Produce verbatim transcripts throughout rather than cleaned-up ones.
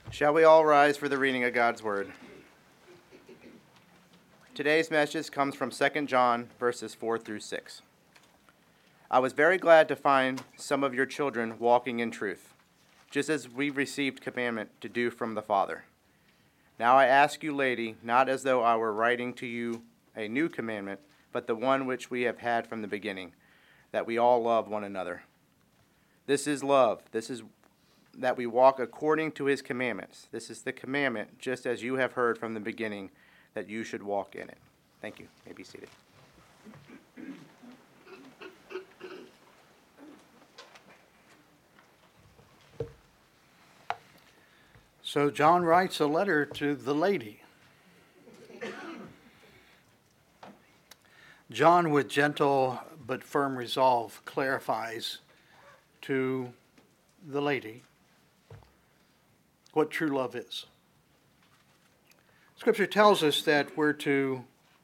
Shall we all rise for the reading of God's Word? Today's message comes from Second John, verses four through six. I was very glad to find some of your children walking in truth, just as we received commandment to do from the Father. Now I ask you, lady, not as though I were writing to you a new commandment, but the one which we have had from the beginning, that we all love one another. This is love. This is that we walk according to his commandments. This is the commandment, just as you have heard from the beginning, that you should walk in it. Thank you. You may be seated. So John writes a letter to the lady. John, with gentle but firm resolve, clarifies to the lady what true love is. Scripture tells us that we're to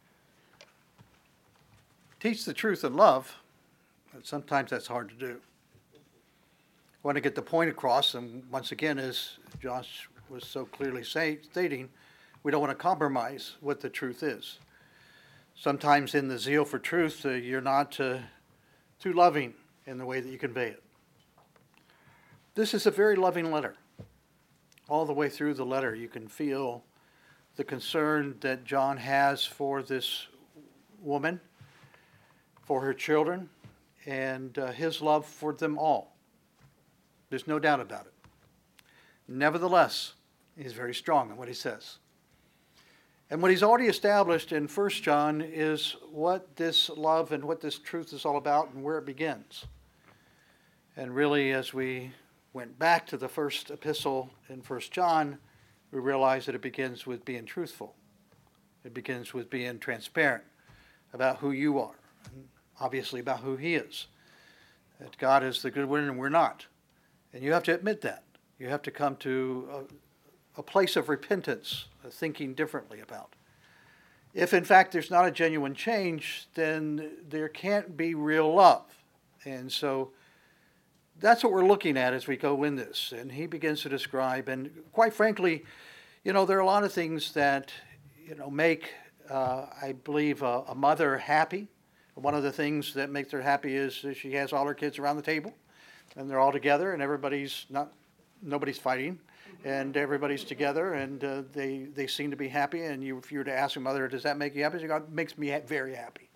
teach the truth in love, but sometimes that's hard to do. I want to get the point across, and once again, as Josh was so clearly say, stating, we don't want to compromise what the truth is. Sometimes in the zeal for truth, uh, you're not uh, too loving in the way that you convey it. This is a very loving letter. All the way through the letter, you can feel the concern that John has for this woman, for her children, and uh, his love for them all. There's no doubt about it. Nevertheless, he's very strong in what he says. And what he's already established in First John is what this love and what this truth is all about and where it begins. And really, as we went back to the first epistle in First John, we realize that it begins with being truthful. It begins with being transparent about who you are, and obviously about who he is. That God is the good one and we're not. And you have to admit that. You have to come to a, a place of repentance, of thinking differently about. If in fact there's not a genuine change, then there can't be real love. And so that's what we're looking at as we go in this. And he begins to describe, and quite frankly, you know, there are a lot of things that, you know, make, uh, I believe, a, a mother happy. One of the things that makes her happy is that she has all her kids around the table, and they're all together, and everybody's not, nobody's fighting, and everybody's together, and uh, they they seem to be happy. And you, if you were to ask your mother, does that make you happy? She goes, it makes me very happy.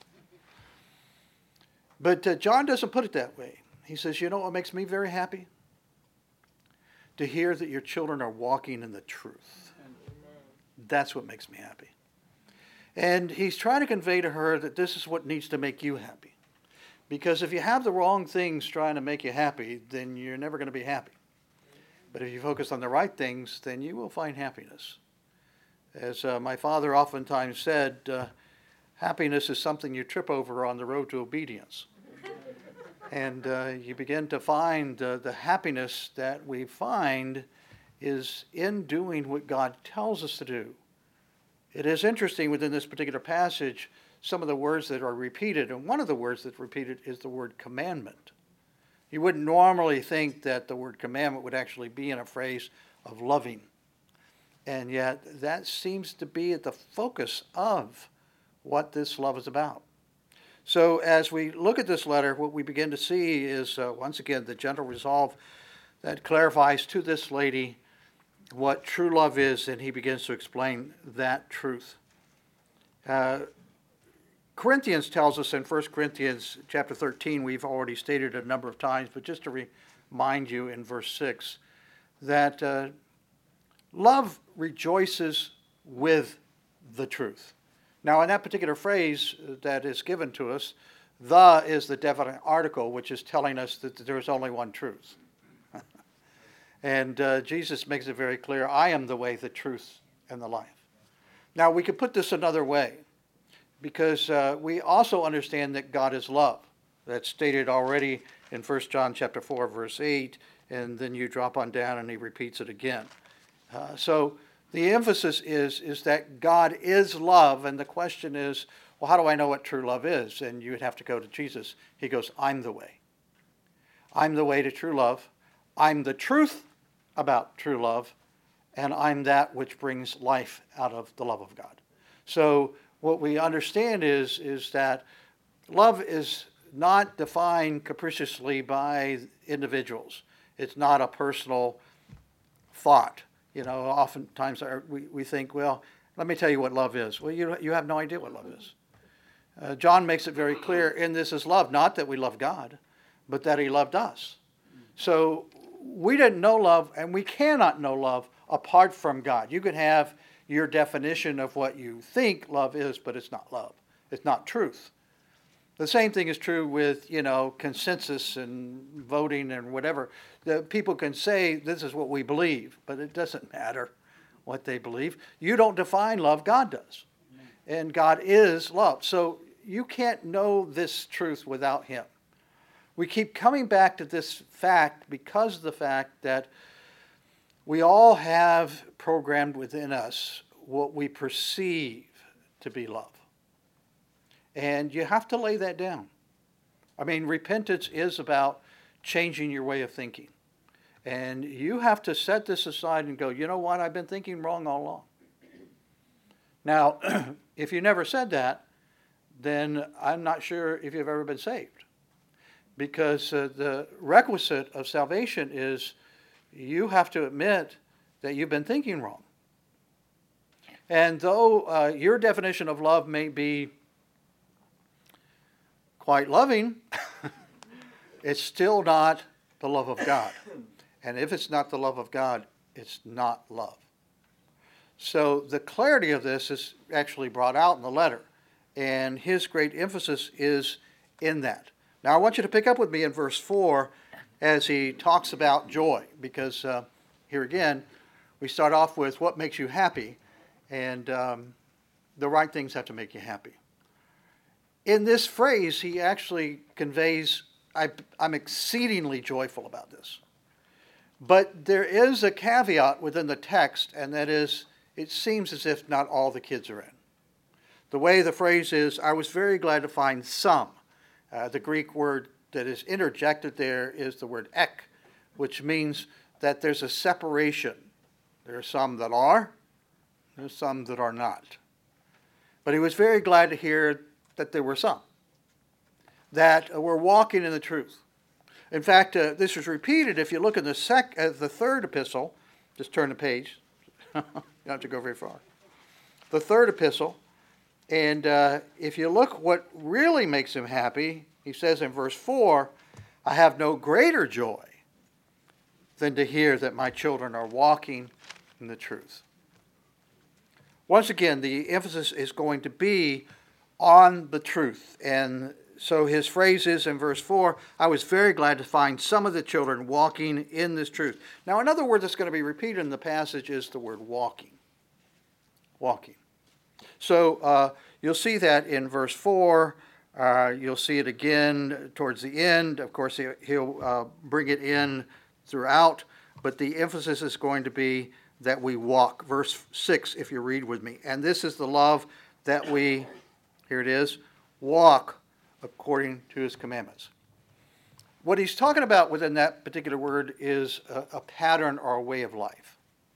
But uh, John doesn't put it that way. He says, you know what makes me very happy? To hear that your children are walking in the truth. That's what makes me happy. And he's trying to convey to her that this is what needs to make you happy. Because if you have the wrong things trying to make you happy, then you're never going to be happy. But if you focus on the right things, then you will find happiness. As uh, my father oftentimes said, uh, happiness is something you trip over on the road to obedience. And uh, you begin to find uh, the happiness that we find is in doing what God tells us to do. It is interesting within this particular passage, some of the words that are repeated, and one of the words that's repeated is the word commandment. You wouldn't normally think that the word commandment would actually be in a phrase of loving. And yet that seems to be at the focus of what this love is about. So as we look at this letter, what we begin to see is, uh, once again, the gentle resolve that clarifies to this lady what true love is, and he begins to explain that truth. Uh, Corinthians tells us in First Corinthians chapter thirteen, we've already stated it a number of times, but just to remind you in verse six, that uh, love rejoices with the truth. Now, in that particular phrase that is given to us, the is the definite article, which is telling us that there is only one truth. And uh, Jesus makes it very clear, I am the way, the truth, and the life. Now, we could put this another way, because uh, we also understand that God is love. That's stated already in First John chapter four, verse eight, and then you drop on down and he repeats it again. Uh, so the emphasis is, is that God is love, and the question is, well, how do I know what true love is? And you would have to go to Jesus. He goes, I'm the way. I'm the way to true love. I'm the truth about true love, and I'm that which brings life out of the love of God. So what we understand is, is that love is not defined capriciously by individuals. It's not a personal thought. You know, oftentimes our, we, we think, well, let me tell you what love is. Well, you, you have no idea what love is. Uh, John makes it very clear, in this is love, not that we love God, but that he loved us. So we didn't know love, and we cannot know love apart from God. You can have your definition of what you think love is, but it's not love. It's not truth. The same thing is true with, you know, consensus and voting and whatever. The people can say this is what we believe, but it doesn't matter what they believe. You don't define love, God does. And God is love. So you can't know this truth without him. We keep coming back to this fact because of the fact that we all have programmed within us what we perceive to be love. And you have to lay that down. I mean, repentance is about changing your way of thinking. And you have to set this aside and go, you know what, I've been thinking wrong all along. Now, if you never said that, then I'm not sure if you've ever been saved. Because uh, the requisite of salvation is you have to admit that you've been thinking wrong. And though uh, your definition of love may be quite loving, it's still not the love of God. And if it's not the love of God, it's not love. So the clarity of this is actually brought out in the letter. And his great emphasis is in that. Now I want you to pick up with me in verse four as he talks about joy. Because uh, here again, we start off with what makes you happy. And um, the right things have to make you happy. In this phrase, he actually conveys, I, I'm exceedingly joyful about this. But there is a caveat within the text, and that is, it seems as if not all the kids are in. The way the phrase is, I was very glad to find some. Uh, the Greek word that is interjected there is the word ek, which means that there's a separation. There are some that are, there's some that are not. But he was very glad to hear that there were some that were walking in the truth. In fact, uh, this is repeated if you look in the sec- uh, the third epistle. Just turn the page. You don't have to go very far. The third epistle. And uh, if you look what really makes him happy, he says in verse four, I have no greater joy than to hear that my children are walking in the truth. Once again, the emphasis is going to be on the truth. And so his phrase is in verse four, I was very glad to find some of the children walking in this truth. Now, another word that's going to be repeated in the passage is the word walking. Walking. So uh, you'll see that in verse four. Uh, you'll see it again towards the end. Of course, he, he'll uh, bring it in throughout. But the emphasis is going to be that we walk. Verse six, if you read with me. And this is the love that we, here it is, walk according to his commandments. What he's talking about within that particular word is a, a pattern or a way of life.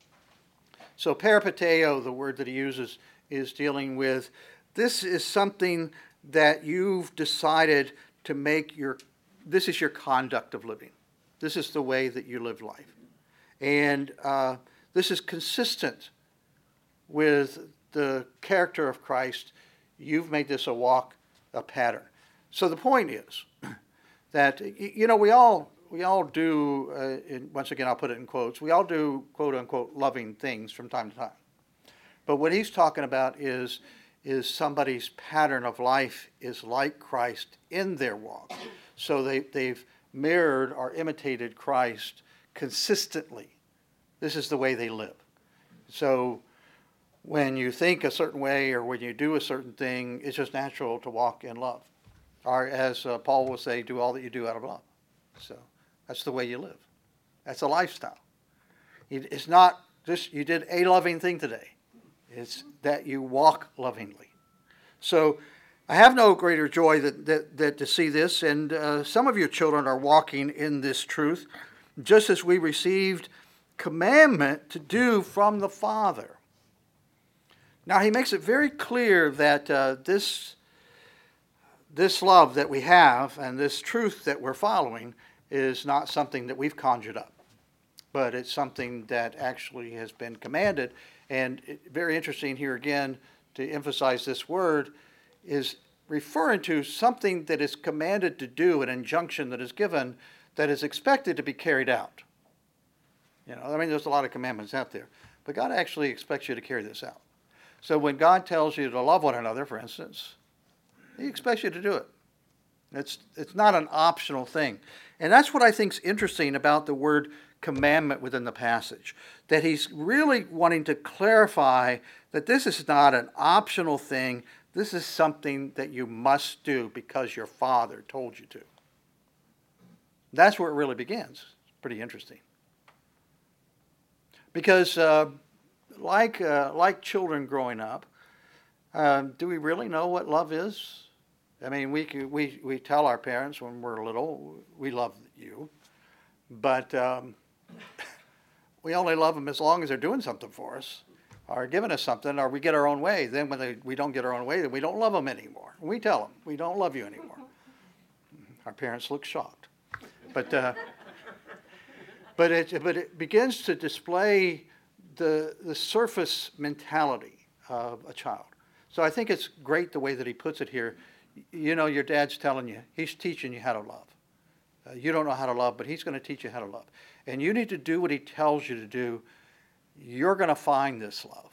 So peripateo, the word that he uses, is dealing with, this is something that you've decided to make your, this is your conduct of living. This is the way that you live life. And uh, this is consistent with the character of Christ. You've made this a walk, a pattern. So the point is that, you know, we all we all do, uh, in, once again I'll put it in quotes, we all do quote-unquote loving things from time to time. But what he's talking about is, is somebody's pattern of life is like Christ in their walk. So they, they've mirrored or imitated Christ consistently. This is the way they live. So when you think a certain way or when you do a certain thing, it's just natural to walk in love. Or as uh, Paul will say, do all that you do out of love. So that's the way you live. That's a lifestyle. It's not just you did a loving thing today. It's that you walk lovingly. So I have no greater joy than, that, that to see this. And uh, some of your children are walking in this truth, just as we received commandment to do from the Father. Now, he makes it very clear that uh, this, this love that we have and this truth that we're following is not something that we've conjured up, but it's something that actually has been commanded. And it, very interesting here again to emphasize this word is referring to something that is commanded to do, an injunction that is given that is expected to be carried out. You know, I mean, there's a lot of commandments out there, but God actually expects you to carry this out. So when God tells you to love one another, for instance, he expects you to do it. It's, it's not an optional thing. And that's what I think is interesting about the word commandment within the passage, that he's really wanting to clarify that this is not an optional thing. This is something that you must do because your Father told you to. That's where it really begins. It's pretty interesting. Because uh, like, uh, like children growing up, uh, do we really know what love is? I mean, we, we, we tell our parents when we're little, we love you. But um, we only love them as long as they're doing something for us, or giving us something, or we get our own way. Then when they, we don't get our own way, then we don't love them anymore. We tell them, we don't love you anymore. Our parents look shocked. But, uh, but, it, but it begins to display the, the surface mentality of a child. So I think it's great the way that he puts it here. You know, your dad's telling you, he's teaching you how to love. Uh, you don't know how to love, but he's going to teach you how to love. And you need to do what he tells you to do. You're going to find this love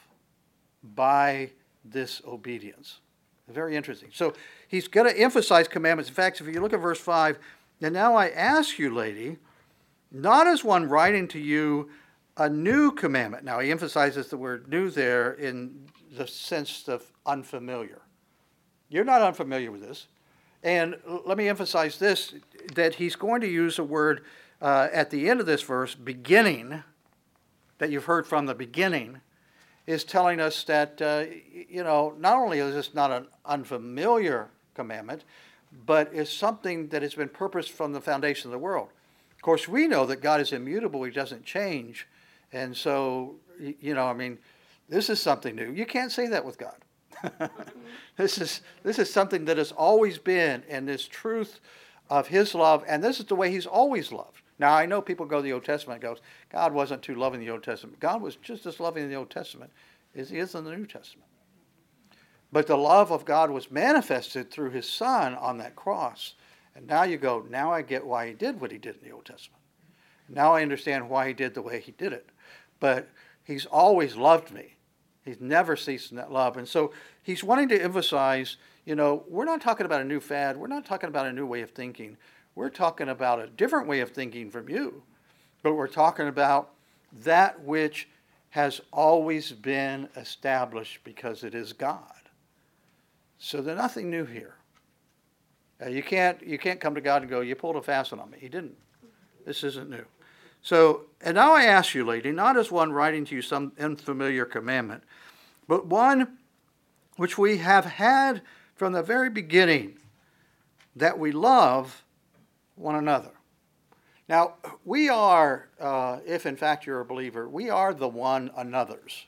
by this obedience. Very interesting. So he's going to emphasize commandments. In fact, if you look at verse five, and now I ask you, lady, not as one writing to you a new commandment. Now he emphasizes the word new there in the sense of unfamiliar. You're not unfamiliar with this. And let me emphasize this, that he's going to use a word uh, at the end of this verse, beginning, that you've heard from the beginning, is telling us that, uh, you know, not only is this not an unfamiliar commandment, but it's something that has been purposed from the foundation of the world. Of course, we know that God is immutable. He doesn't change. And so, you know, I mean, this is something new. You can't say that with God. This is this is something that has always been, and this truth of his love, and this is the way he's always loved. Now, I know people go to the Old Testament and goes, God wasn't too loving in the Old Testament. God was just as loving in the Old Testament as he is in the New Testament. But the love of God was manifested through his Son on that cross. And now you go, now I get why he did what he did in the Old Testament. Now I understand why he did the way he did it. But he's always loved me. He's never ceased in that love. And so he's wanting to emphasize, you know, we're not talking about a new fad. We're not talking about a new way of thinking. We're talking about a different way of thinking from you. But we're talking about that which has always been established because it is God. So there's nothing new here. Uh, you can't you can't come to God and go, you pulled a fast one on me. He didn't. This isn't new. So, and now I ask you, lady, not as one writing to you some unfamiliar commandment, but one which we have had from the very beginning, that we love one another. Now, we are, uh, if in fact you're a believer, we are the one another's.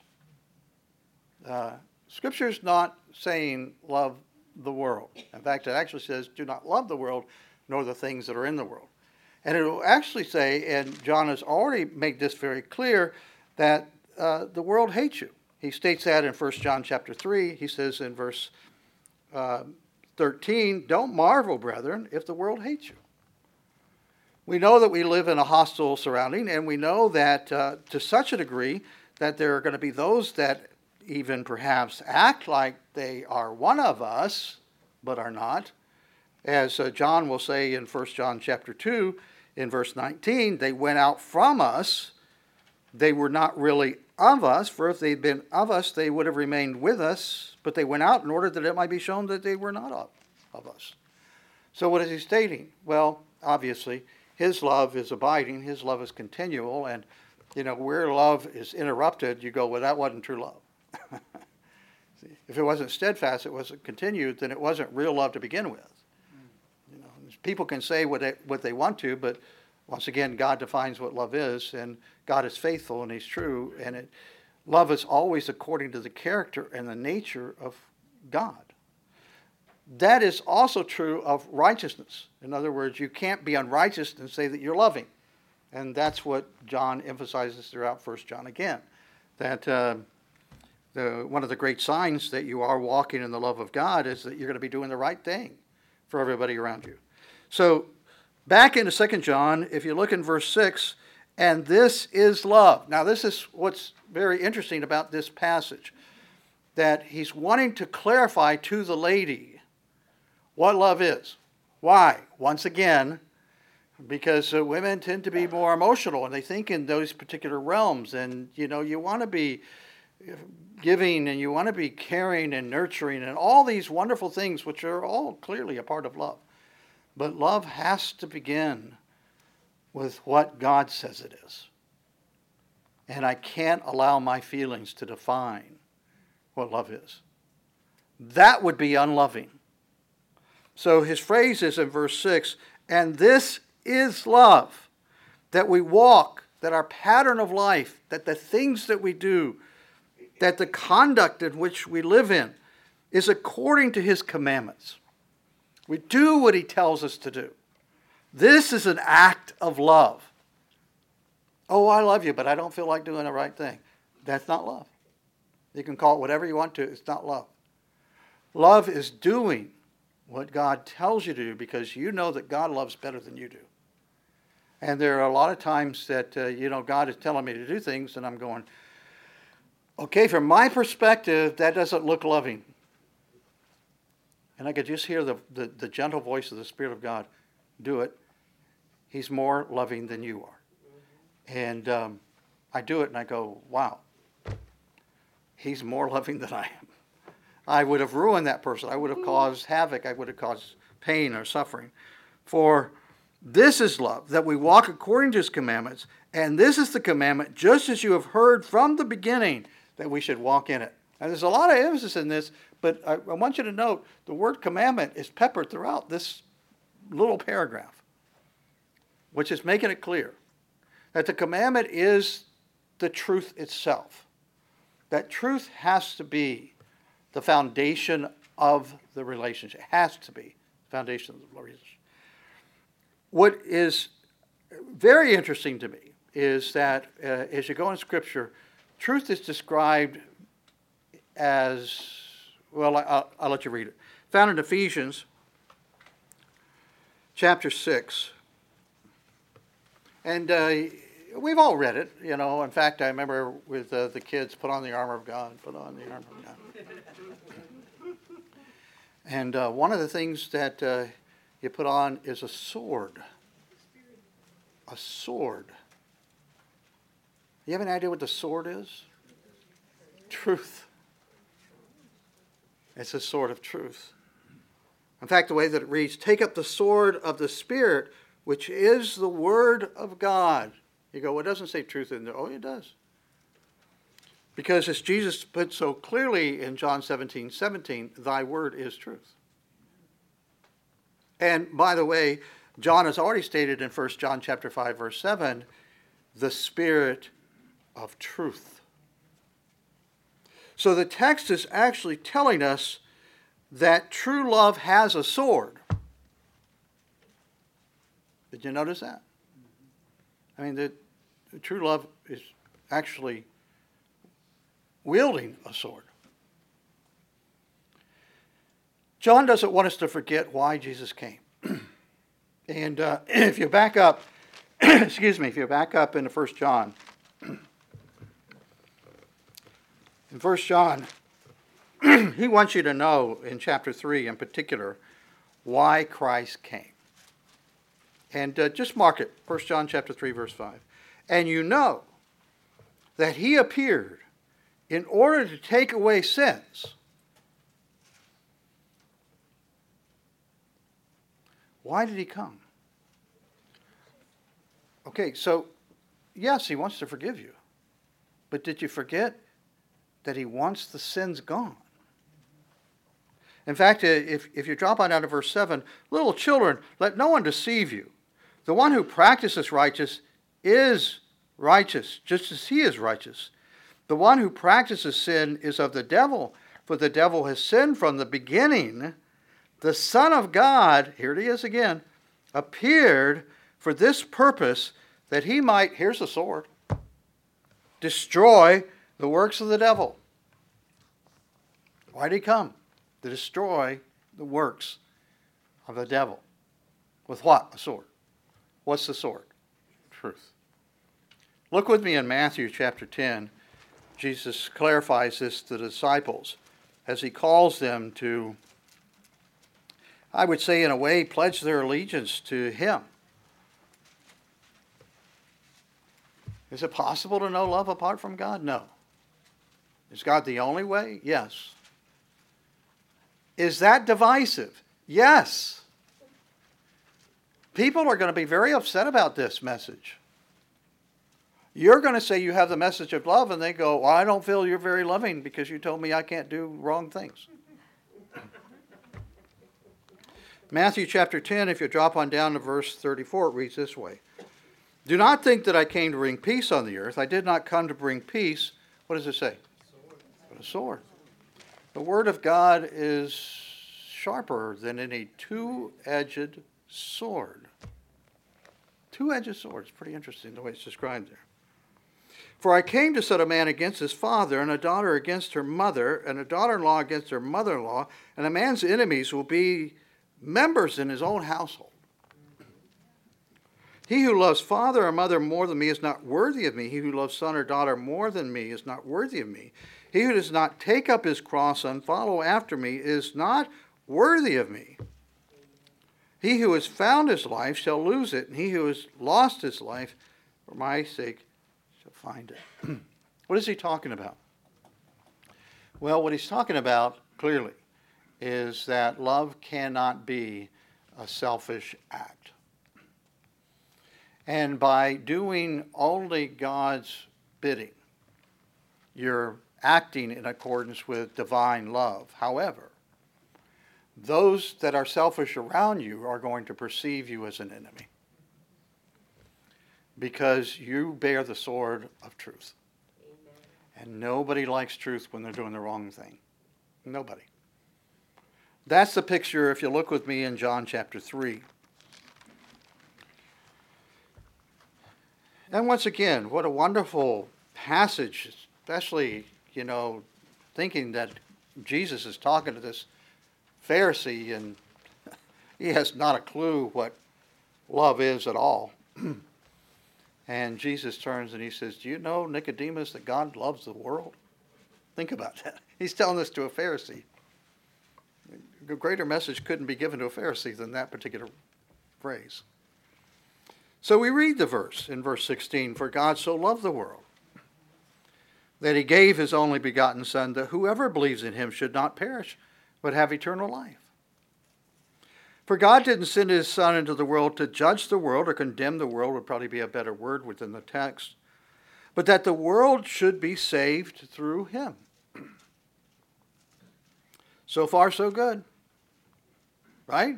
Uh, Scripture's not saying love the world. In fact, it actually says, do not love the world, nor the things that are in the world. And it will actually say, and John has already made this very clear, that uh, the world hates you. He states that in First John chapter three. He says in verse uh, thirteen, don't marvel, brethren, if the world hates you. We know that we live in a hostile surrounding, and we know that uh, to such a degree that there are going to be those that even perhaps act like they are one of us, but are not. As uh, John will say in First John chapter two, in verse nineteen, they went out from us. They were not really of us, for if they'd been of us, they would have remained with us, but they went out in order that it might be shown that they were not of, of us. So what is he stating? Well, obviously, his love is abiding, his love is continual, and, you know, where love is interrupted, you go, well, that wasn't true love. See, if it wasn't steadfast, it wasn't continued, then it wasn't real love to begin with. You know, people can say what they, what they want to, but once again, God defines what love is, and God is faithful and he's true, and it, love is always according to the character and the nature of God. That is also true of righteousness. In other words, you can't be unrighteous and say that you're loving. And that's what John emphasizes throughout First John again. That uh, the, one of the great signs that you are walking in the love of God is that you're going to be doing the right thing for everybody around you. So back into Second John, if you look in verse six, and this is love. Now this is what's very interesting about this passage. That he's wanting to clarify to the lady what love is. Why? Once again, because uh, women tend to be more emotional and they think in those particular realms. And, you know, you want to be giving and you want to be caring and nurturing and all these wonderful things, which are all clearly a part of love. But love has to begin with what God says it is. And I can't allow my feelings to define what love is. That would be unloving. So his phrase is in verse six, and this is love, that we walk, that our pattern of life, that the things that we do, that the conduct in which we live in is according to his commandments. We do what he tells us to do. This is an act of love. Oh, I love you, but I don't feel like doing the right thing. That's not love. You can call it whatever you want to. It's not love. Love is doing what God tells you to do because you know that God loves better than you do. And there are a lot of times that, uh, you know, God is telling me to do things and I'm going, okay, from my perspective, that doesn't look loving. And I could just hear the, the, the gentle voice of the Spirit of God, do it. He's more loving than you are. And um, I do it and I go, wow, he's more loving than I am. I would have ruined that person. I would have caused havoc. I would have caused pain or suffering. For this is love, that we walk according to his commandments. And this is the commandment, just as you have heard from the beginning, that we should walk in it. And there's a lot of emphasis in this, but I, I want you to note the word commandment is peppered throughout this little paragraph, which is making it clear that the commandment is the truth itself. That truth has to be the foundation of the relationship. It has to be the foundation of the relationship. What is very interesting to me is that uh, as you go in Scripture, truth is described as, well, I'll, I'll let you read it. Found in Ephesians chapter six. And uh, we've all read it, you know. In fact, I remember with uh, the kids, put on the armor of God, put on the armor of God. And uh, one of the things that uh, you put on is a sword. A sword. You have any idea what the sword is? Truth. It's a sword of truth. In fact, the way that it reads, take up the sword of the Spirit, which is the word of God. You go, well, it doesn't say truth in there. Oh, it does. Because as Jesus put so clearly in John seventeen seventeen, thy word is truth. And by the way, John has already stated in First John chapter five, verse seven, the Spirit of truth. So the text is actually telling us that true love has a sword. Did you notice that? I mean, the, the true love is actually wielding a sword. John doesn't want us to forget why Jesus came. And uh, if you back up, excuse me, if you back up into First John, in First John, he wants you to know in chapter three in particular why Christ came. And uh, just mark it, First John chapter three, verse five. And you know that he appeared in order to take away sins. Why did he come? Okay, so yes, he wants to forgive you. But did you forget that he wants the sins gone? In fact, if, if you drop on down to verse seven, little children, let no one deceive you. The one who practices righteous is righteous, just as he is righteous. The one who practices sin is of the devil, for the devil has sinned from the beginning. The Son of God, here it is again, appeared for this purpose, that he might, here's the sword, destroy the works of the devil. Why did he come? To destroy the works of the devil. With what? A sword. What's the sword? Truth. Look with me in Matthew chapter ten. Jesus clarifies this to the disciples as he calls them to, I would say in a way, pledge their allegiance to him. Is it possible to know love apart from God? No. Is God the only way? Yes. Is that divisive? Yes. People are going to be very upset about this message. You're going to say you have the message of love, and they go, well, I don't feel you're very loving because you told me I can't do wrong things. Matthew chapter ten, if you drop on down to verse thirty-four, it reads this way. Do not think that I came to bring peace on the earth. I did not come to bring peace. What does it say? Sword. But a sword. The word of God is sharper than any two-edged sword. Two-edged sword. It's pretty interesting the way it's described there. For I came to set a man against his father, and a daughter against her mother, and a daughter-in-law against her mother-in-law, and a man's enemies will be members in his own household. He who loves father or mother more than me is not worthy of me. He who loves son or daughter more than me is not worthy of me. He who does not take up his cross and follow after me is not worthy of me. He who has found his life shall lose it, and he who has lost his life for my sake shall find it. What is he talking about? Well, what he's talking about, clearly, is that love cannot be a selfish act. And by doing only God's bidding, you're acting in accordance with divine love. However, those that are selfish around you are going to perceive you as an enemy because you bear the sword of truth. Amen. And nobody likes truth when they're doing the wrong thing. Nobody. That's the picture if you look with me in John chapter three. And once again, what a wonderful passage, especially, you know, thinking that Jesus is talking to this Pharisee and he has not a clue what love is at all. And Jesus turns and he says, do you know, Nicodemus, that God loves the world? Think about that. He's telling this to a Pharisee. A greater message couldn't be given to a Pharisee than that particular phrase. So we read the verse in verse sixteen, for God so loved the world that he gave his only begotten Son, that whoever believes in him should not perish, but have eternal life. For God didn't send his Son into the world to judge the world or condemn the world, would probably be a better word within the text, but that the world should be saved through him. So far, so good. Right?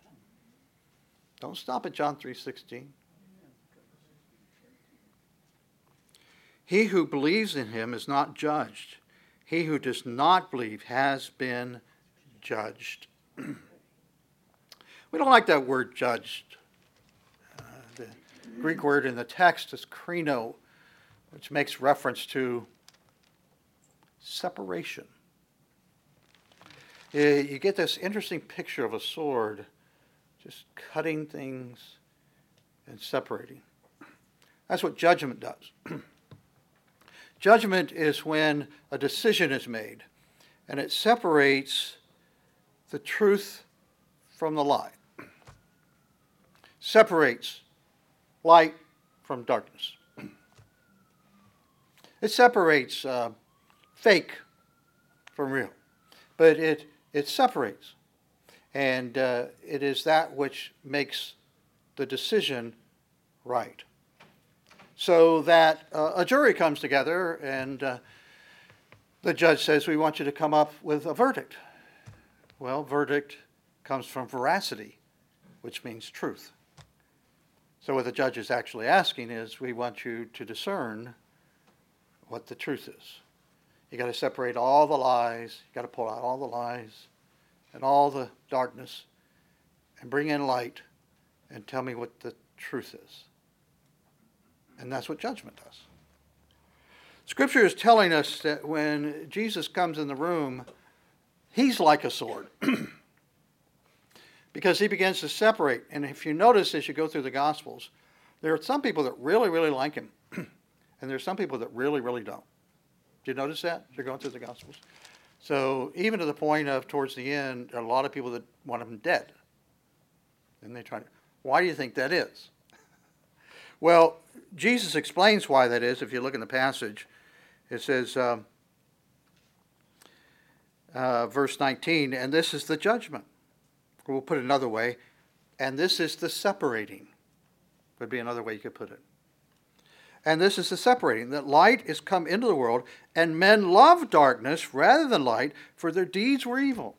Don't stop at John three sixteen. He who believes in him is not judged. He who does not believe has been judged. We don't like that word judged. Uh, the Greek word in the text is krino, which makes reference to separation. Uh, you get this interesting picture of a sword just cutting things and separating. That's what judgment does. Judgment is when a decision is made and it separates the truth from the lie. Separates light from darkness. It separates uh, fake from real. But it, it separates. And uh, it is that which makes the decision right. So that uh, a jury comes together and uh, the judge says, we want you to come up with a verdict. Well, verdict comes from veracity, which means truth. So what the judge is actually asking is, we want you to discern what the truth is. You got to separate all the lies. You got to pull out all the lies and all the darkness and bring in light and tell me what the truth is. And that's what judgment does. Scripture is telling us that when Jesus comes in the room, he's like a sword. Because he begins to separate. And if you notice as you go through the Gospels, there are some people that really, really like him. And there's some people that really, really don't. Did you notice that as you're going through the Gospels? So even to the point of towards the end, there are a lot of people that want him dead. And they try to, why do you think that is? Well, Jesus explains why that is. If you look in the passage, it says, uh, uh, verse nineteen, and this is the judgment. We'll put it another way, and this is the separating. Would be another way you could put it. And this is the separating, that light is come into the world, and men love darkness rather than light, for their deeds were evil.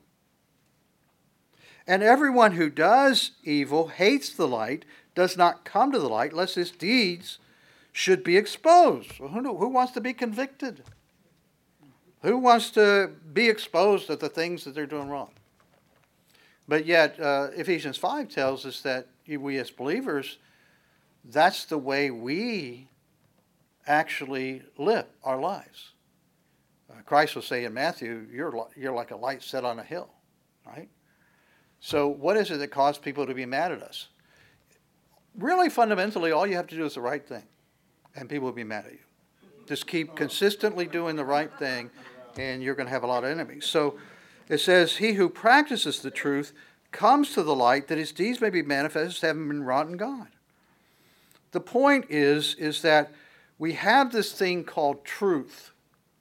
And everyone who does evil hates the light, does not come to the light, lest his deeds should be exposed. Well, who, who wants to be convicted? Who wants to be exposed at the things that they're doing wrong? But yet, uh, Ephesians five tells us that we as believers, that's the way we actually live our lives. Uh, Christ will say in Matthew, you're, you're like a light set on a hill, right? So what is it that caused people to be mad at us? Really, fundamentally, all you have to do is the right thing, and people will be mad at you. Just keep consistently doing the right thing, and you're going to have a lot of enemies. So it says, he who practices the truth comes to the light, that his deeds may be manifest, having been wrought in God. The point is, is that we have this thing called truth.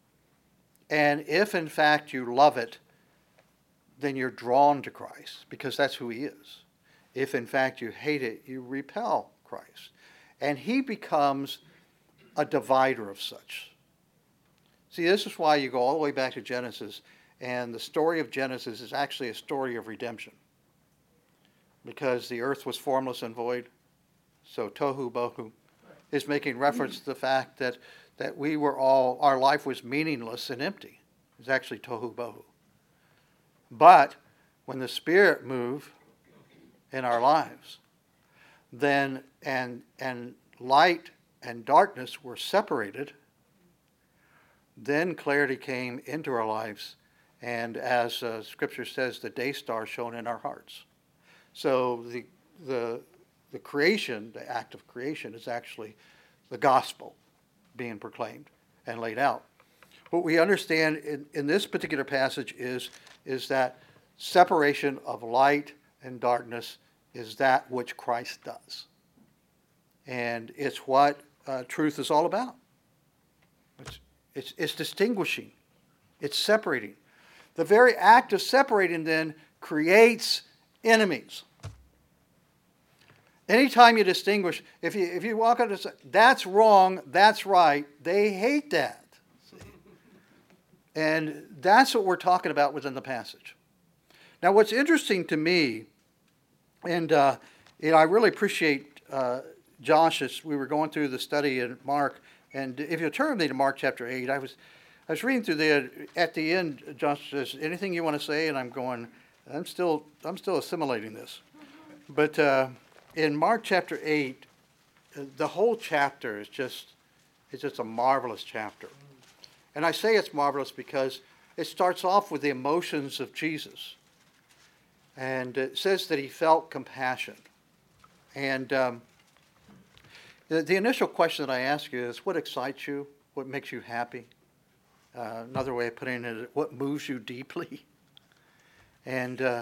And if, in fact, you love it, then you're drawn to Christ, because that's who he is. If, in fact, you hate it, you repel Christ. And he becomes a divider of such. See, this is why you go all the way back to Genesis, and the story of Genesis is actually a story of redemption. Because the earth was formless and void, so tohu bohu is making reference to the fact that, that we were all, our life was meaningless and empty. It's actually tohu bohu. But when the Spirit moved in our lives, then and and light and darkness were separated, then clarity came into our lives, and as uh, Scripture says, the day star shone in our hearts. So the the the creation, the act of creation, is actually the gospel being proclaimed and laid out. What we understand in, in this particular passage is, is that separation of light and darkness is that which Christ does. And it's what uh, truth is all about. It's, it's, it's distinguishing. It's separating. The very act of separating then creates enemies. Anytime you distinguish, if you if you walk up and say, that's wrong, that's right, they hate that. See? And that's what we're talking about within the passage. Now, what's interesting to me, and uh, you know, I really appreciate uh, Josh as we were going through the study in Mark, and if you turn me to Mark chapter eight, I was I was reading through there. At the end, Josh says, "Anything you want to say?" And I'm going, I'm still I'm still assimilating this, but. Uh, In Mark chapter eight, the whole chapter is just, it's just a marvelous chapter. And I say it's marvelous because it starts off with the emotions of Jesus. And it says that he felt compassion. And um, the, the initial question that I ask you is, what excites you? What makes you happy? Uh, another way of putting it is, what moves you deeply? And... Uh,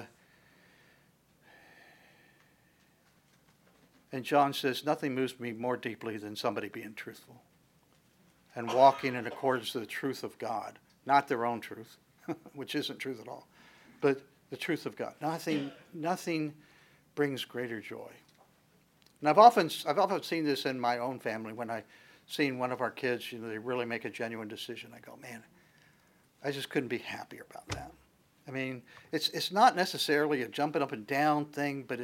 And John says, nothing moves me more deeply than somebody being truthful and walking in accordance to the truth of God, not their own truth, which isn't truth at all, but the truth of God. Nothing, nothing brings greater joy. And I've often, I've often seen this in my own family when I've seen one of our kids, you know, they really make a genuine decision. I go, man, I just couldn't be happier about that. I mean, it's it's not necessarily a jumping up and down thing, but it.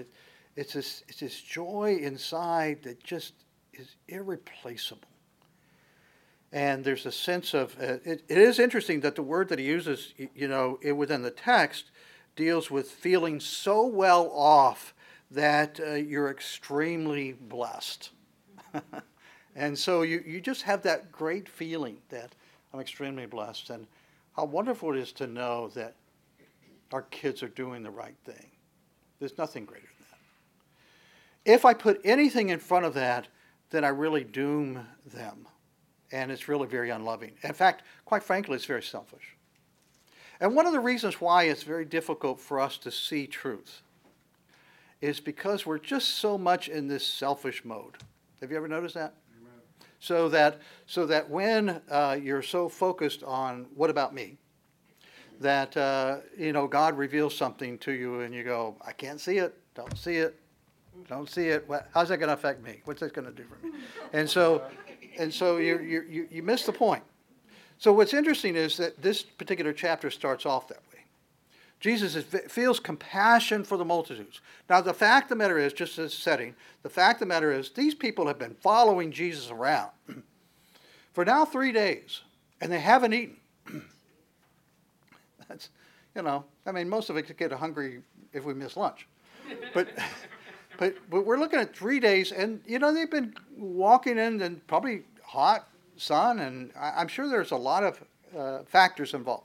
It's this, it's this joy inside that just is irreplaceable. And there's a sense of, uh, it, it is interesting that the word that he uses, you know, it, within the text, deals with feeling so well off that uh, you're extremely blessed. And so you, you just have that great feeling that I'm extremely blessed. And how wonderful it is to know that our kids are doing the right thing. There's nothing greater than that. If I put anything in front of that, then I really doom them. And it's really very unloving. In fact, quite frankly, it's very selfish. And one of the reasons why it's very difficult for us to see truth is because we're just so much in this selfish mode. Have you ever noticed that? Amen. So that so that when uh, you're so focused on what about me, that uh, you know God reveals something to you and you go, I can't see it, don't see it, don't see it. What, how's that going to affect me? What's that going to do for me? And so and so you you you miss the point. So what's interesting is that this particular chapter starts off that way. Jesus is, feels compassion for the multitudes. Now, the fact of the matter is, just as setting, the fact of the matter is, these people have been following Jesus around for now three days, and they haven't eaten. That's, you know, I mean, most of us get hungry if we miss lunch. But, but, but we're looking at three days, and, you know, they've been walking in and probably hot sun, and I'm sure there's a lot of uh, factors involved.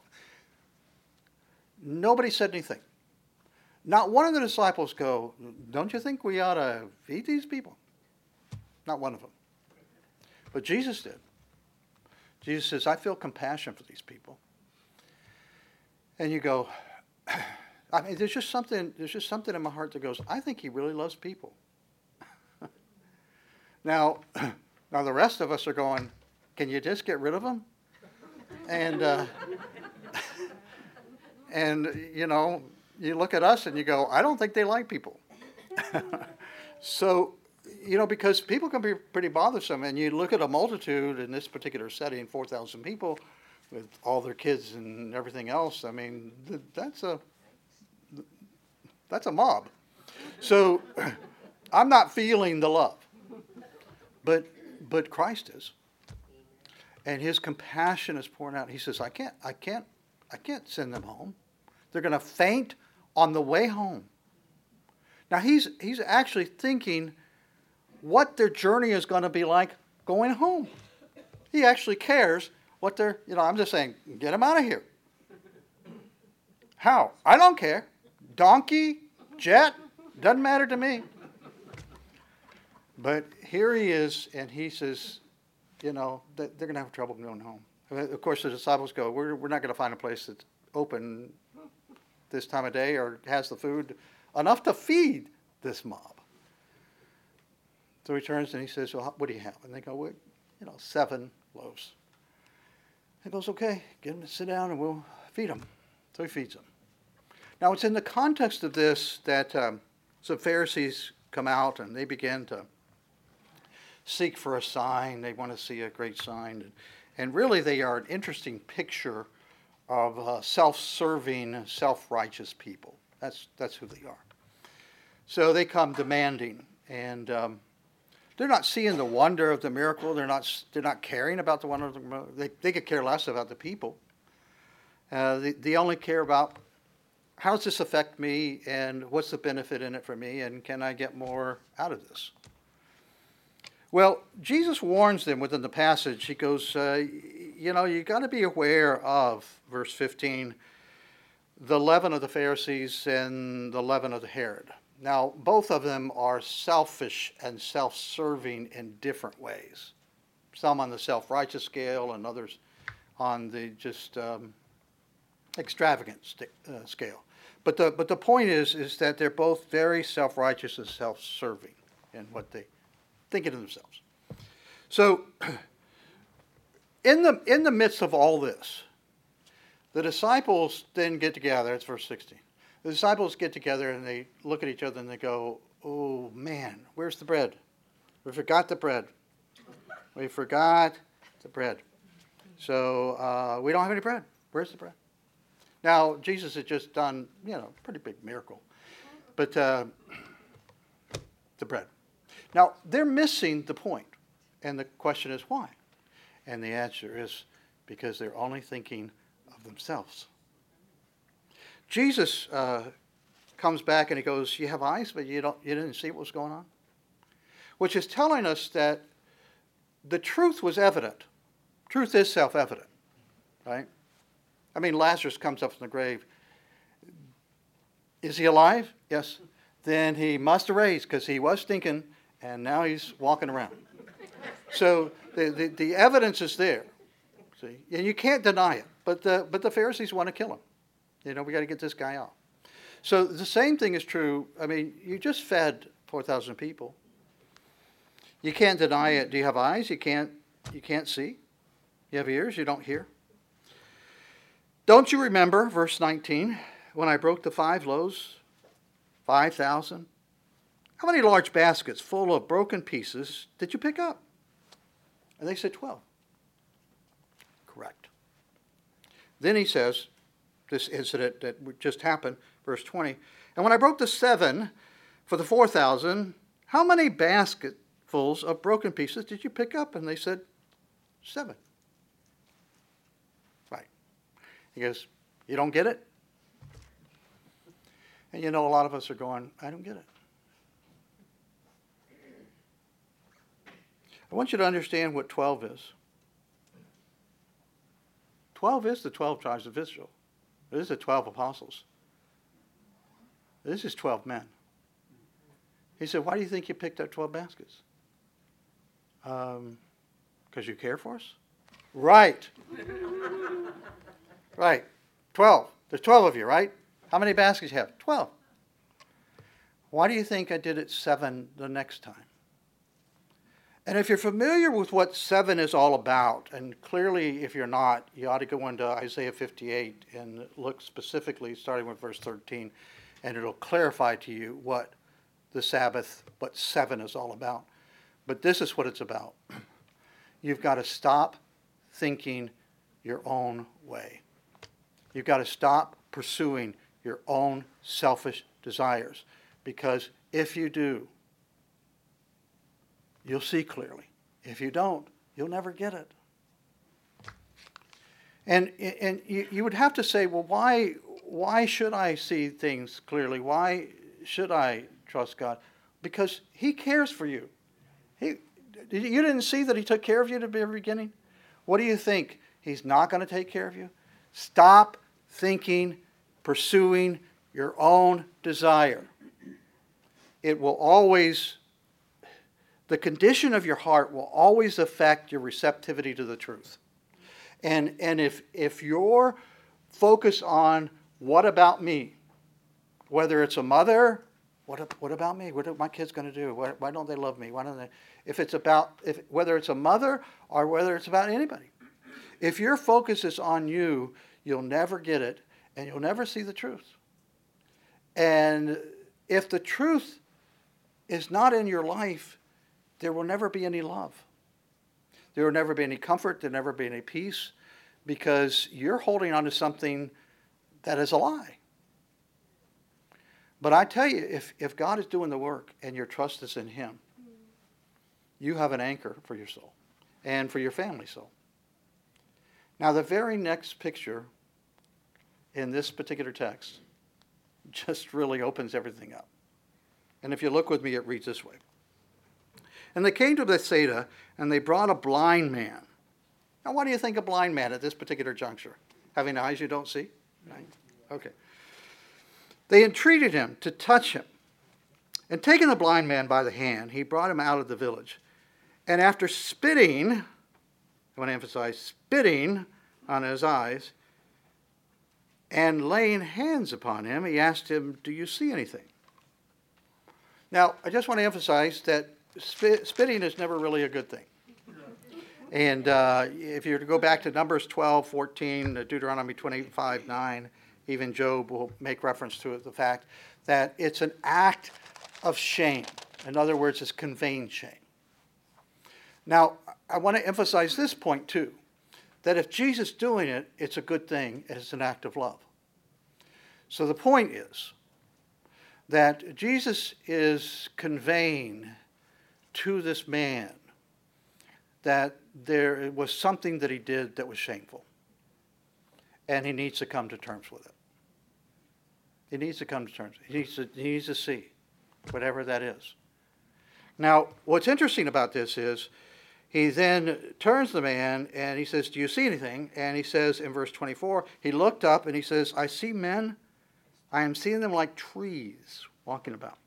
Nobody said anything. Not one of the disciples go, don't you think we ought to feed these people? Not one of them. But Jesus did. Jesus says, I feel compassion for these people. And you go, I mean, there's just something, there's just something in my heart that goes, I think he really loves people. now, now the rest of us are going, can you just get rid of them? And, uh, and you know, you look at us and you go, I don't think they like people. So, you know, because people can be pretty bothersome. And you look at a multitude in this particular setting, four thousand people, with all their kids and everything else. I mean, that's a, that's a mob. So I'm not feeling the love. But, but Christ is. And his compassion is pouring out. He says, I can't, I can't, I can't send them home. They're going to faint on the way home. Now he's he's actually thinking what their journey is going to be like going home. He actually cares what they're, you know, I'm just saying, get them out of here. How? I don't care. Donkey, jet, doesn't matter to me. But here he is, and he says, you know, they're going to have trouble going home. Of course, the disciples go, we're, we're not going to find a place that's open this time of day or has the food enough to feed this mob. So he turns and he says, well, what do you have? And they go, well, you know, seven loaves. He goes, okay, get them to sit down and we'll feed them. So he feeds them. Now, it's in the context of this that um, some Pharisees come out and they begin to seek for a sign. They want to see a great sign. And, and really, they are an interesting picture of uh, self-serving, self-righteous people. That's that's who they are. So they come demanding, and um, they're not seeing the wonder of the miracle. They're not they're not caring about the wonder of the miracle. They they could care less about the people. Uh, they they only care about how does this affect me, and what's the benefit in it for me, and can I get more out of this? Well, Jesus warns them within the passage. He goes, uh, you know, you got to be aware of, verse fifteen, the leaven of the Pharisees and the leaven of the Herod. Now, both of them are selfish and self-serving in different ways. Some on the self-righteous scale and others on the just um, extravagant st- uh, scale. But the but the point is is that they're both very self-righteous and self-serving in what they think of themselves. So, in the in the midst of all this, the disciples then get together. It's verse sixteen. The disciples get together and they look at each other and they go, "Oh man, where's the bread? We forgot the bread. We forgot the bread. So uh, we don't have any bread. Where's the bread?" Now Jesus had just done, you know, a pretty big miracle, but uh, the bread. Now, they're missing the point. And the question is why? And the answer is because they're only thinking of themselves. Jesus uh, comes back and he goes, you have eyes, but you don't, you didn't see what was going on? Which is telling us that the truth was evident. Truth is self-evident, right? I mean, Lazarus comes up from the grave. Is he alive? Yes. Then he must have raised because he was thinking, and now he's walking around. So the, the, the evidence is there, see, and you can't deny it. But the, but the Pharisees want to kill him. You know, we got to get this guy out. So the same thing is true. I mean, you just fed four thousand people. You can't deny it. Do you have eyes? You can't, you can't see. You have ears? You don't hear. Don't you remember, verse nineteen, when I broke the five loaves, five thousand? How many large baskets full of broken pieces did you pick up? And they said twelve. Correct. Then he says, this incident that just happened, verse twenty, and when I broke the seven for the four thousand, how many basketfuls of broken pieces did you pick up? And they said, seven. Right. He goes, you don't get it? And you know, a lot of us are going, I don't get it. I want you to understand what twelve is. twelve is the twelve tribes of Israel. It is the twelve apostles. This is twelve men. He said, why do you think you picked up twelve baskets? Um, because you care for us? Right. Right. twelve. There's twelve of you, right? How many baskets you have? twelve. Why do you think I did it seven the next time? And if you're familiar with what seven is all about, and clearly if you're not, you ought to go into Isaiah fifty-eight and look specifically, starting with verse thirteen, and it'll clarify to you what the Sabbath, what seven is all about. But this is what it's about. You've got to stop thinking your own way. You've got to stop pursuing your own selfish desires. Because if you do, you'll see clearly. If you don't, you'll never get it. And and you, you would have to say, well, why why should I see things clearly? Why should I trust God? Because He cares for you. He you didn't see that He took care of you at the very beginning? What do you think? He's not going to take care of you? Stop thinking, pursuing your own desire. It will always, the condition of your heart will always affect your receptivity to the truth. And, and if, if you're focused on what about me, whether it's a mother, what, what about me? What are my kids going to do? Why, why don't they love me? Why don't they? If it's about, if, whether it's a mother or whether it's about anybody. If your focus is on you, you'll never get it and you'll never see the truth. And if the truth is not in your life, there will never be any love. There will never be any comfort. There will never be any peace because you're holding on to something that is a lie. But I tell you, if, if God is doing the work and your trust is in Him, you have an anchor for your soul and for your family soul. Now, the very next picture in this particular text just really opens everything up. And if you look with me, it reads this way. And they came to Bethsaida, and they brought a blind man. Now, what do you think a blind man at this particular juncture? Having eyes you don't see? Right? Okay. They entreated him to touch him. And taking the blind man by the hand, he brought him out of the village. And after spitting, I want to emphasize, spitting on his eyes, and laying hands upon him, he asked him, do you see anything? Now, I just want to emphasize that spit, spitting is never really a good thing. And uh, if you were to go back to Numbers twelve, fourteen, Deuteronomy twenty-five, nine, even Job will make reference to it, the fact that it's an act of shame. In other words, it's conveying shame. Now, I want to emphasize this point too, that if Jesus is doing it, it's a good thing, it's an act of love. So the point is that Jesus is conveying to this man that there was something that he did that was shameful. And he needs to come to terms with it. He needs to come to terms. He needs to, he needs to see whatever that is. Now, what's interesting about this is he then turns to the man and he says, do you see anything? And he says in verse twenty-four, he looked up and he says, I see men. I am seeing them like trees walking about.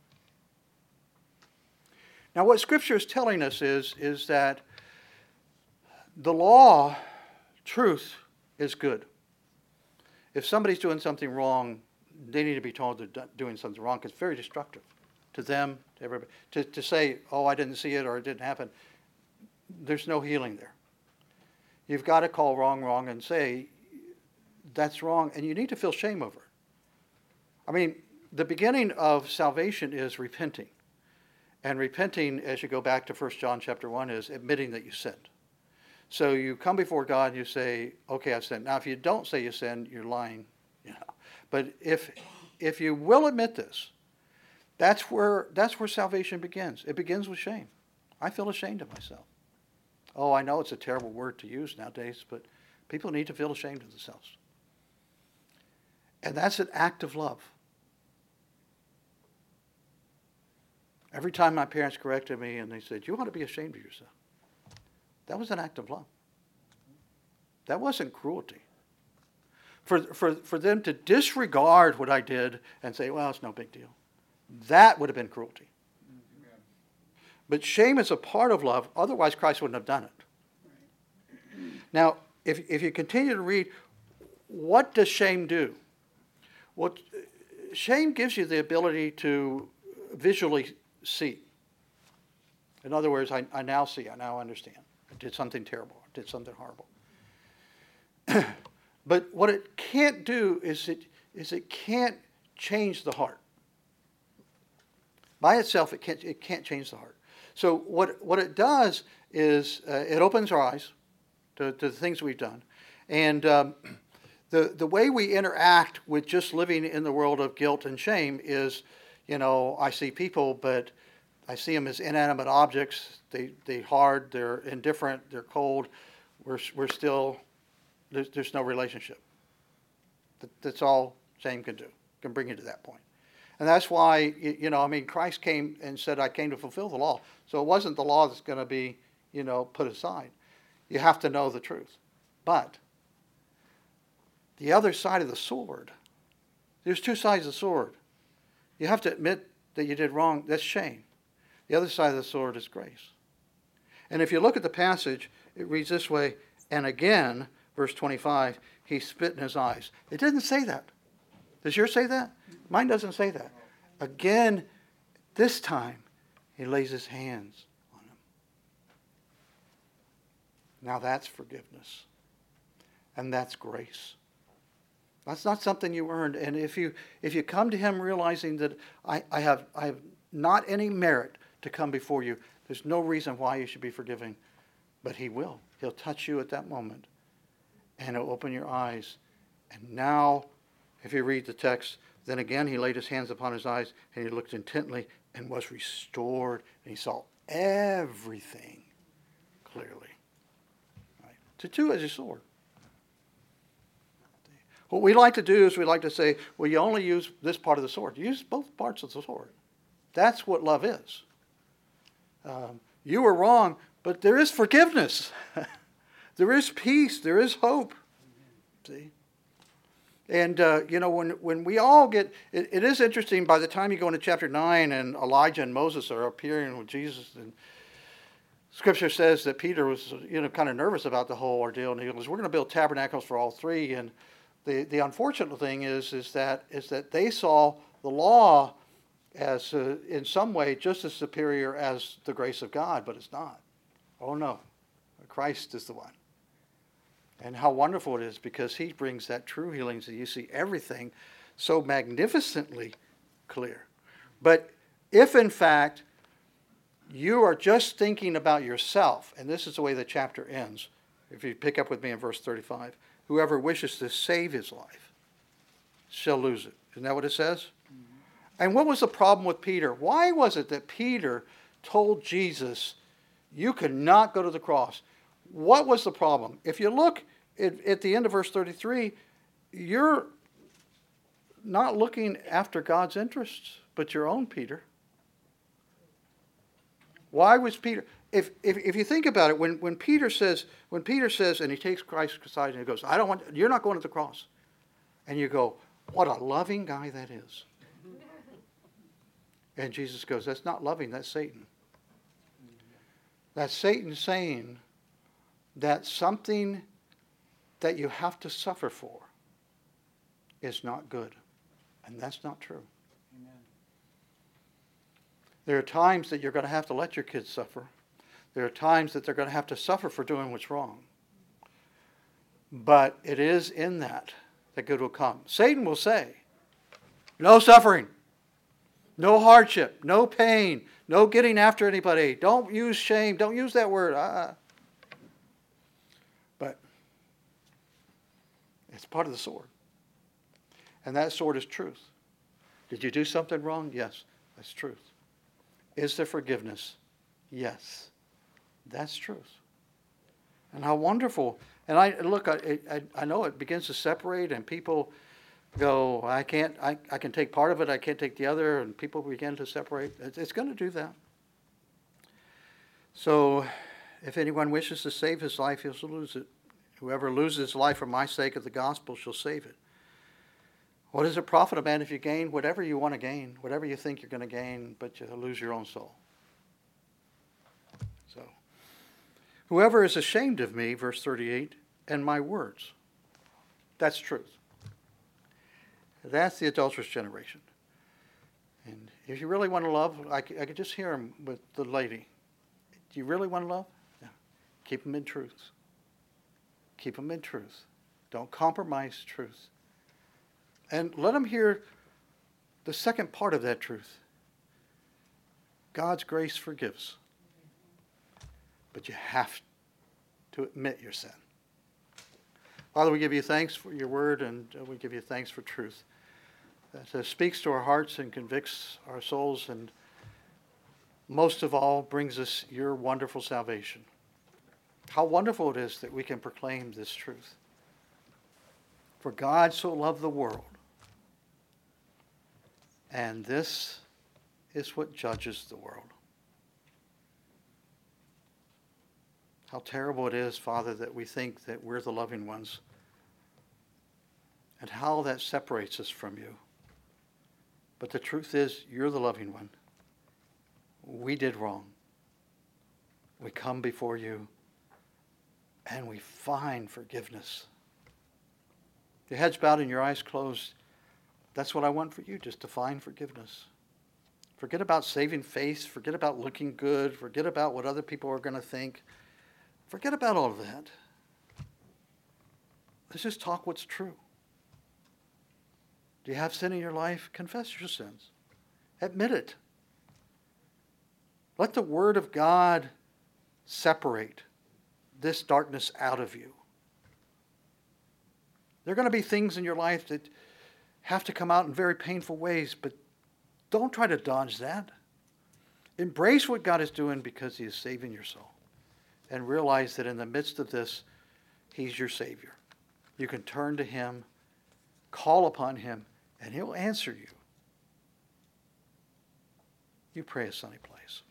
Now, what Scripture is telling us is, is that the law, truth, is good. If somebody's doing something wrong, they need to be told they're doing something wrong because it's very destructive to them, to everybody. To, to say, oh, I didn't see it or it didn't happen, there's no healing there. You've got to call wrong wrong and say, that's wrong, and you need to feel shame over it. I mean, the beginning of salvation is repenting. And repenting, as you go back to First John chapter one, is admitting that you sinned. So you come before God and you say, okay, I've sinned. Now, if you don't say you sinned, you're lying. You know. But if if you will admit this, that's where that's where salvation begins. It begins with shame. I feel ashamed of myself. Oh, I know it's a terrible word to use nowadays, but people need to feel ashamed of themselves. And that's an act of love. Every time my parents corrected me and they said, you ought to be ashamed of yourself. That was an act of love. That wasn't cruelty. For, for, for them to disregard what I did and say, well, it's no big deal, that would have been cruelty. Amen. But shame is a part of love, otherwise Christ wouldn't have done it. Right. Now, if, if you continue to read, what does shame do? Well, shame gives you the ability to visually see. In other words, I, I now see, I now understand. I did something terrible, I did something horrible. But what it can't do is it, is it can't change the heart. By itself, it can't, it can't change the heart. So what, what it does is uh, it opens our eyes to, to the things we've done. And um, the, the way we interact with just living in the world of guilt and shame is, you know, I see people, but I see them as inanimate objects. They, they're hard, they're indifferent, they're cold. We're, we're still, there's, there's no relationship. That, that's all shame can do, can bring you to that point. And that's why, you know, I mean, Christ came and said, I came to fulfill the law. So it wasn't the law that's going to be, you know, put aside. You have to know the truth. But the other side of the sword, there's two sides of the sword. You have to admit that you did wrong. That's shame. The other side of the sword is grace. And if you look at the passage, it reads this way, and again, verse twenty-five, he spit in his eyes. It didn't say that. Does yours say that? Mine doesn't say that. Again, this time, he lays his hands on him. Now that's forgiveness. And that's grace. That's not something you earned. And if you if you come to him realizing that I, I have I have not any merit to come before you, there's no reason why you should be forgiving. But he will. He'll touch you at that moment. And he'll open your eyes. And now, if you read the text, then again he laid his hands upon his eyes, and he looked intently and was restored, and he saw everything clearly. Right? It's a two-edged sword. What we like to do is we like to say, well, you only use this part of the sword. Use both parts of the sword. That's what love is. Um, you were wrong, but there is forgiveness. There is peace. There is hope. See? And, uh, you know, when, when we all get, it, it is interesting, by the time you go into chapter nine and Elijah and Moses are appearing with Jesus, and Scripture says that Peter was, you know, kind of nervous about the whole ordeal, and he goes, we're going to build tabernacles for all three. And the, the unfortunate thing is, is that, is that they saw the law as, uh, in some way, just as superior as the grace of God, but it's not. Oh, no. Christ is the one. And how wonderful it is, because he brings that true healing so you see everything so magnificently clear. But if, in fact, you are just thinking about yourself, and this is the way the chapter ends, if you pick up with me in verse thirty-five, whoever wishes to save his life shall lose it. Isn't that what it says? Mm-hmm. And what was the problem with Peter? Why was it that Peter told Jesus, you could not go to the cross? What was the problem? If you look at, at the end of verse thirty-three, you're not looking after God's interests, but your own, Peter. Why was Peter? If, if if you think about it, when, when Peter says, when Peter says, and he takes Christ aside and he goes, I don't want, you're not going to the cross. And you go, what a loving guy that is. And Jesus goes, that's not loving, that's Satan. That's Satan saying that something that you have to suffer for is not good. And that's not true. Amen. There are times that you're going to have to let your kids suffer. There are times that they're going to have to suffer for doing what's wrong. But it is in that that good will come. Satan will say, no suffering, no hardship, no pain, no getting after anybody. Don't use shame. Don't use that word. Uh-uh. But it's part of the sword. And that sword is truth. Did you do something wrong? Yes, that's truth. Is there forgiveness? Yes, that's truth. And how wonderful. And I look, I, I, I know it begins to separate, and people go, I can't, I, I can take part of it, I can't take the other, and people begin to separate. It's, it's going to do that. So, if anyone wishes to save his life, he'll lose it. Whoever loses his life for my sake of the gospel shall save it. What does it profit a man if you gain whatever you want to gain, whatever you think you're going to gain, but you lose your own soul? So, whoever is ashamed of me, verse thirty-eight, and my words, that's truth. That's the adulterous generation. And if you really want to love, I could, I could just hear him with the lady. Do you really want to love? Yeah. Keep them in truth. Keep them in truth. Don't compromise truth. And let them hear the second part of that truth. God's grace forgives. But you have to admit your sin. Father, we give you thanks for your word, and we give you thanks for truth that uh, speaks to our hearts and convicts our souls, and most of all brings us your wonderful salvation. How wonderful it is that we can proclaim this truth. For God so loved the world, and this is what judges the world. How terrible it is, Father, that we think that we're the loving ones, and how that separates us from you. But the truth is, you're the loving one. We did wrong. We come before you, and we find forgiveness. Your head's bowed and your eyes closed. That's what I want for you, just to find forgiveness. Forget about saving face. Forget about looking good. Forget about what other people are going to think. Forget about all of that. Let's just talk what's true. Do you have sin in your life? Confess your sins. Admit it. Let the Word of God separate this darkness out of you. There are going to be things in your life that have to come out in very painful ways, but don't try to dodge that. Embrace what God is doing because He is saving your soul. And realize that in the midst of this, He's your Savior. You can turn to Him, call upon Him, and He'll answer you. You pray a sunny place.